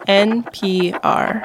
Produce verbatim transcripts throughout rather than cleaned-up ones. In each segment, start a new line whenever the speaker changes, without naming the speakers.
N P R.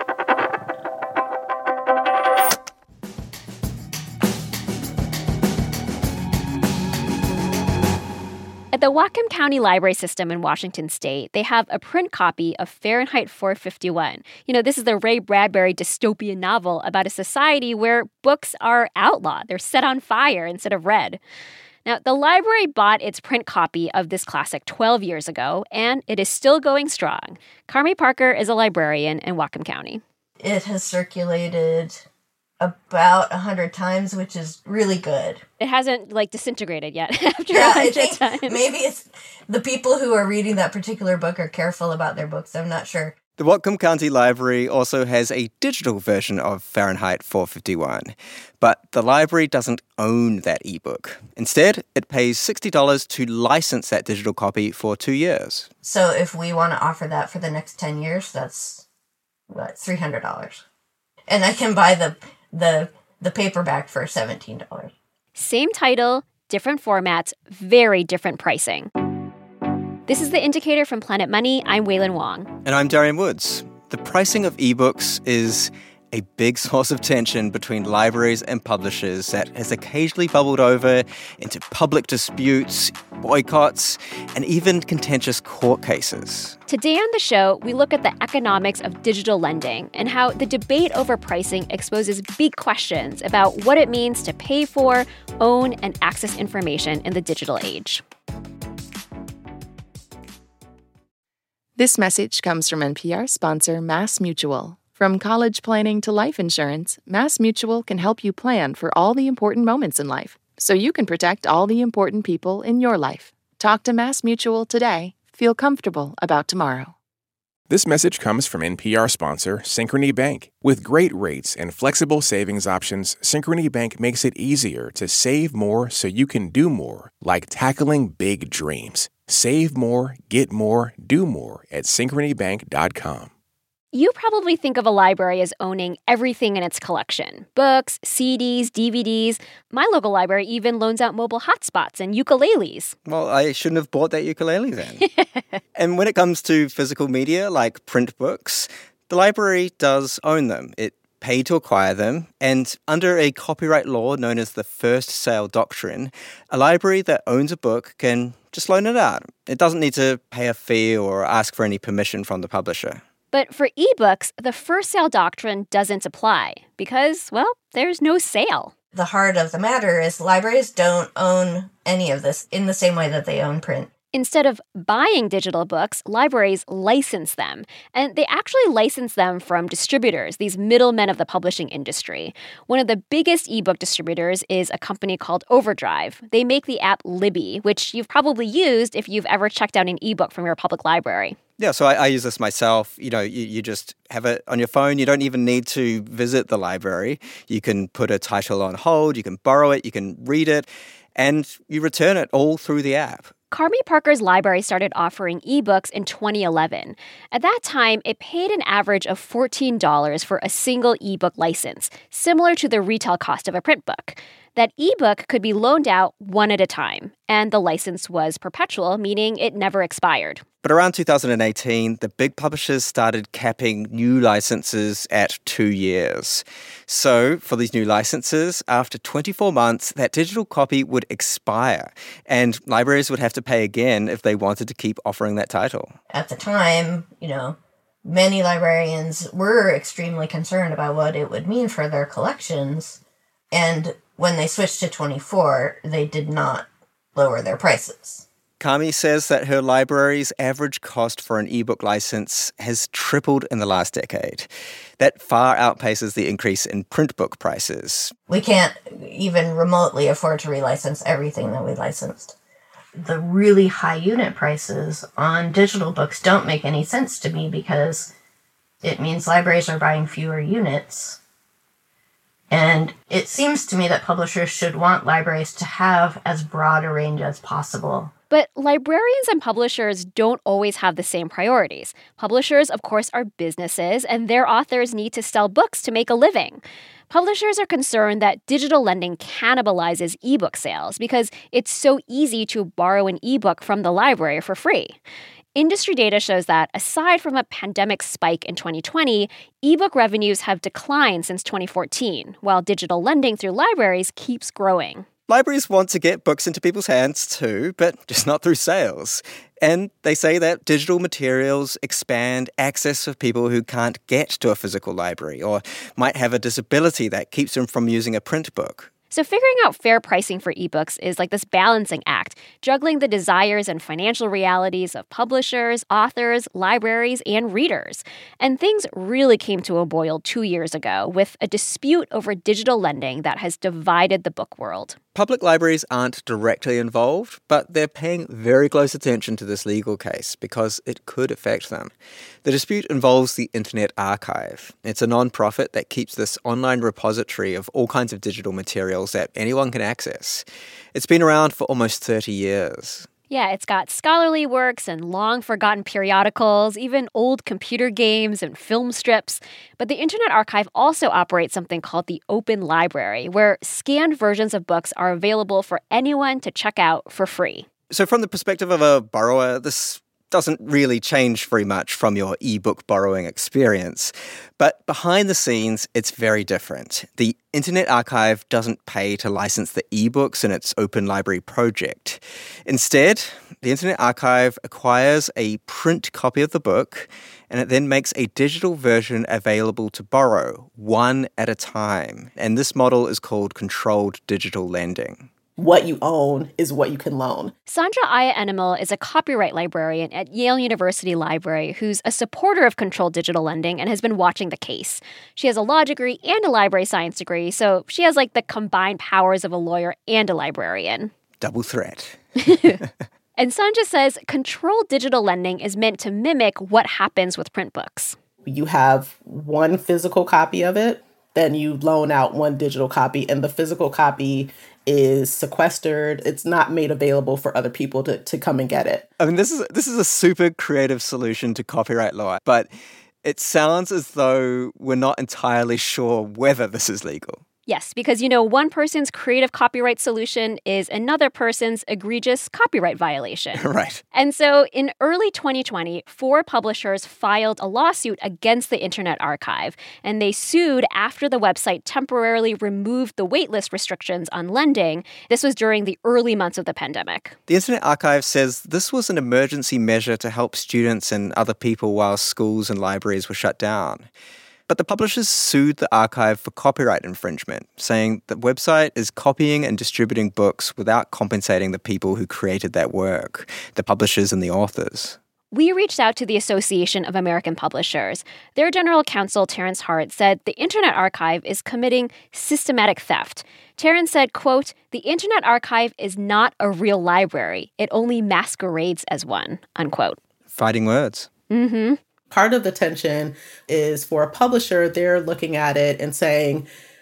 At the Whatcom County Library System in Washington State, they have a print copy of Fahrenheit four fifty-one. You know, this is the Ray Bradbury dystopian novel about a society where books are outlawed. They're set on fire instead of read. Now, the library bought its print copy of this classic twelve years ago, and it is still going strong. Carmi Parker is a librarian in Whatcom County.
It has circulated about a hundred times, which is really good.
It hasn't, like, disintegrated yet after
yeah,
a hundred times.
Maybe it's the people who are reading that particular book are careful about their books. I'm not sure.
The Whatcom County Library also has a digital version of Fahrenheit four fifty-one, but the library doesn't own that ebook. Instead, it pays sixty dollars to license that digital copy for two years.
So if we want to offer that for the next ten years, that's, what, three hundred dollars. And I can buy the the the paperback for seventeen dollars.
Same title, different formats, very different pricing. This is The Indicator from Planet Money. I'm Wailin Wong.
And I'm Darian Woods. The pricing of ebooks is a big source of tension between libraries and publishers that has occasionally bubbled over into public disputes, boycotts, and even contentious court cases.
Today on the show, we look at the economics of digital lending and how the debate over pricing exposes big questions about what it means to pay for, own, and access information in the digital age.
This message comes from N P R sponsor MassMutual. From college planning to life insurance, MassMutual can help you plan for all the important moments in life, so you can protect all the important people in your life. Talk to MassMutual today. Feel comfortable about tomorrow.
This message comes from N P R sponsor Synchrony Bank. With great rates and flexible savings options, Synchrony Bank makes it easier to save more so you can do more, like tackling big dreams. Save more, get more, do more at synchrony bank dot com.
You probably think of a library as owning everything in its collection. Books, C Ds, D V Ds. My local library even loans out mobile hotspots and ukuleles.
Well, I shouldn't have bought that ukulele then. And when it comes to physical media like print books, the library does own them. It paid to acquire them, and under a copyright law known as the first sale doctrine, a library that owns a book can just loan it out. It doesn't need to pay a fee or ask for any permission from the publisher.
But for ebooks, the first sale doctrine doesn't apply because, well, there's no sale.
The heart of the matter is libraries don't own any of this in the same way that they own print.
Instead of buying digital books, libraries license them. And they actually license them from distributors, these middlemen of the publishing industry. One of the biggest ebook distributors is a company called Overdrive. They make the app Libby, which you've probably used if you've ever checked out an ebook from your public library.
Yeah, so I, I use this myself. You know, you, you just have it on your phone. You don't even need to visit the library. You can put a title on hold, you can borrow it, you can read it, and you return it all through the app.
Carmi Parker's library started offering ebooks in twenty eleven. At that time, it paid an average of fourteen dollars for a single ebook license, similar to the retail cost of a print book. That ebook could be loaned out one at a time, and the license was perpetual, meaning it never expired.
But around two thousand eighteen, the big publishers started capping new licenses at two years. So for these new licenses, after twenty-four months, that digital copy would expire, and libraries would have to pay again if they wanted to keep offering that title.
At the time, you know, many librarians were extremely concerned about what it would mean for their collections, and when they switched to twenty-four, they did not lower their prices.
Carmi says that her library's average cost for an ebook license has tripled in the last decade. That far outpaces the increase in print book prices.
We can't even remotely afford to relicense everything that we licensed. The really high unit prices on digital books don't make any sense to me because it means libraries are buying fewer units. And it seems to me that publishers should want libraries to have as broad a range as possible.
But librarians and publishers don't always have the same priorities. Publishers, of course, are businesses, and their authors need to sell books to make a living. Publishers are concerned that digital lending cannibalizes ebook sales because it's so easy to borrow an ebook from the library for free. Industry data shows that, aside from a pandemic spike in twenty twenty, ebook revenues have declined since twenty fourteen, while digital lending through libraries keeps growing.
Libraries want to get books into people's hands too, but just not through sales. And they say that digital materials expand access for people who can't get to a physical library or might have a disability that keeps them from using a print book.
So figuring out fair pricing for ebooks is like this balancing act, juggling the desires and financial realities of publishers, authors, libraries, and readers. And things really came to a boil two years ago with a dispute over digital lending that has divided the book world.
Public libraries aren't directly involved, but they're paying very close attention to this legal case because it could affect them. The dispute involves the Internet Archive. It's a non-profit that keeps this online repository of all kinds of digital materials that anyone can access. It's been around for almost thirty years.
Yeah, it's got scholarly works and long-forgotten periodicals, even old computer games and film strips. But the Internet Archive also operates something called the Open Library, where scanned versions of books are available for anyone to check out for free.
So from the perspective of a borrower, this doesn't really change very much from your ebook borrowing experience. But behind the scenes, it's very different. The Internet Archive doesn't pay to license the ebooks in its Open Library project. Instead, the Internet Archive acquires a print copy of the book, and it then makes a digital version available to borrow, one at a time. And this model is called controlled digital lending.
What you own is what you can loan.
Sandra Aya-Enamil is a copyright librarian at Yale University Library who's a supporter of controlled digital lending and has been watching the case. She has a law degree and a library science degree, so she has like the combined powers of a lawyer and a librarian.
Double threat.
And Sandra says controlled digital lending is meant to mimic what happens with print books.
You have one physical copy of it, then you loan out one digital copy, and the physical copy is sequestered. It's not made available for other people to, to come and get it.
I mean, this is this is a super creative solution to copyright law, but it sounds as though we're not entirely sure whether this is legal.
Yes, because, you know, one person's creative copyright solution is another person's egregious copyright violation.
Right.
And so in early twenty twenty, four publishers filed a lawsuit against the Internet Archive, and they sued after the website temporarily removed the waitlist restrictions on lending. This was during the early months of the pandemic.
The Internet Archive says this was an emergency measure to help students and other people while schools and libraries were shut down. But the publishers sued the archive for copyright infringement, saying the website is copying and distributing books without compensating the people who created that work, the publishers and the authors.
We reached out to the Association of American Publishers. Their general counsel, Terrence Hart, said the Internet Archive is committing systematic theft. Terrence said, quote, "The Internet Archive is not a real library. It only masquerades as one," unquote.
Fighting words.
Mm-hmm.
Part of the tension is for a publisher, they're looking at it and saying,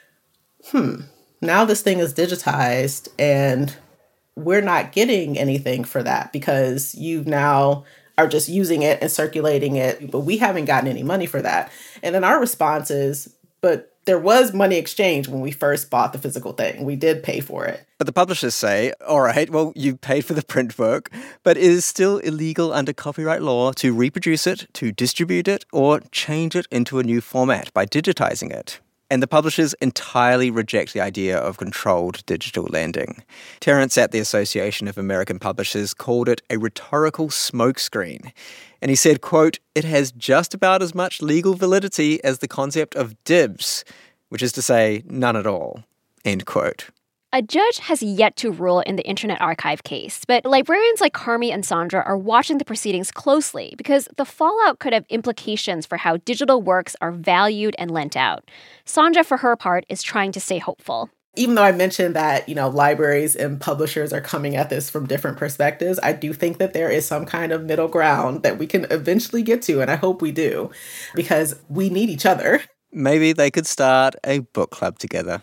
hmm, now this thing is digitized and we're not getting anything for that because you now are just using it and circulating it, but we haven't gotten any money for that. And then our response is, but there was money exchange when we first bought the physical thing. We did pay for it.
But the publishers say, all right, well, you paid for the print book, but it is still illegal under copyright law to reproduce it, to distribute it, or change it into a new format by digitizing it. And the publishers entirely reject the idea of controlled digital lending. Terrence at the Association of American Publishers called it a rhetorical smokescreen. And he said, quote, "It has just about as much legal validity as the concept of dibs, which is to say, none at all," end quote.
A judge has yet to rule in the Internet Archive case, but librarians like Carmi and Sandra are watching the proceedings closely because the fallout could have implications for how digital works are valued and lent out. Sandra, for her part, is trying to stay hopeful.
Even though I mentioned that, you know, libraries and publishers are coming at this from different perspectives, I do think that there is some kind of middle ground that we can eventually get to, and I hope we do, because we need each other.
Maybe they could start a book club together.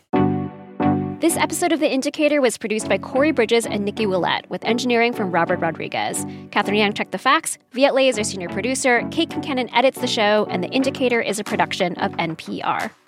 This episode of The Indicator was produced by Corey Bridges and Nikki Willett, with engineering from Robert Rodriguez. Catherine Yang checked the facts, Viet Le is our senior producer, Kate Kincannon edits the show, and The Indicator is a production of N P R.